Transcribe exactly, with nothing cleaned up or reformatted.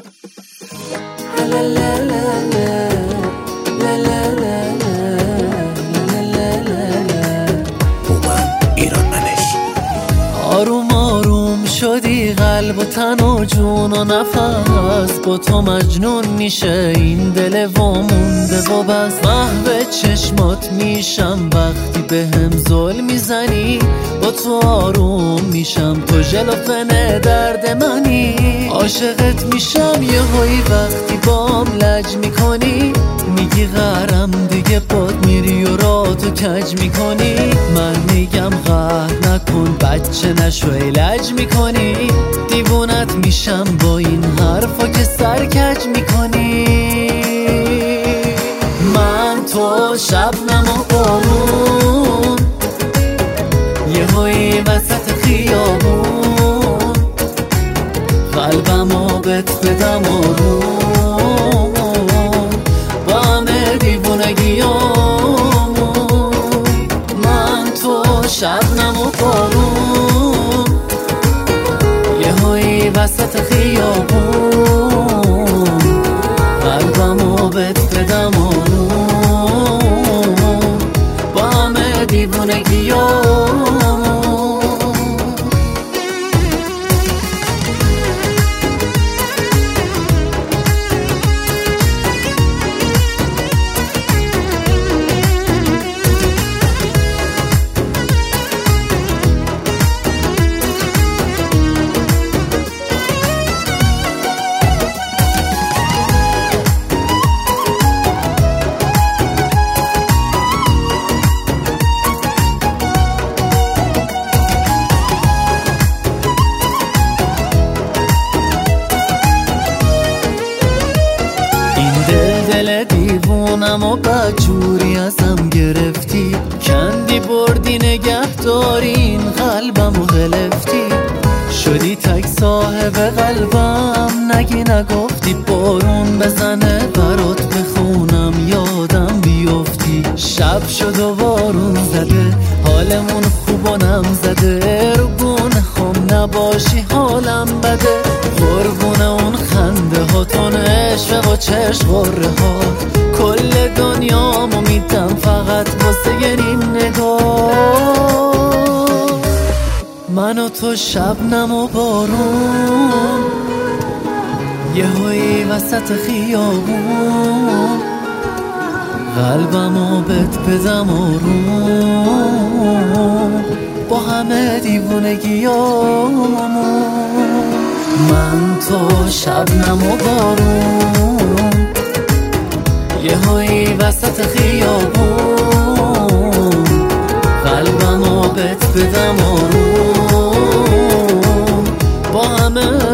آروم آروم شدی قلب و تن و جون و نفس، با تو مجنون میشه این دل و مونده و بس. محو چشمات میشم وقتی به هم ظلم میزنی، با تو آروم میشم تو ژلوفن درد منی. عاشقت میشم یه هایی وقتی بام لج میکنی، میگی غرم دیگه باد میری و را تو کج میکنی. من میگم قهر نکن بچه نشو لج میکنی، دیوونت میشم با این حرفا که سر کج میکنی. من تو شبنم و بارون، یه هایی وسط خیابون، قلبمو بهت بدم آروم، با همه دیوونگیامون. من تو شبنم و بارون، یه هایی وسط خیابون، قلبمو بهت بدم آروم، با همه دیوونگیامون. دل دیوونم و بدجوری ازم گرفتی، کندی بردی نگه داری این قلبم و غلفتی. شدی تک صاحب قلبم، نگی نگفتی بارون بزنه برات بخونم یادم بیفتی. شب شد و بارون زده حالمون خوب و نم زده، رو گونه خم نباشی حالم بده. قربون اون خنده هاتون عشق و چشم غره ها، کل دنیامو میدم فقط واسه این نگاه. من و تو شبنم و بارون، یه هایی وسط خیابون، قلبمو بهت بدم آروم، با همه دیوونگیامون. من تو شبنم و بارون، یه هایی وسط خیابون، قلبمو بهت بدم آروم، با همه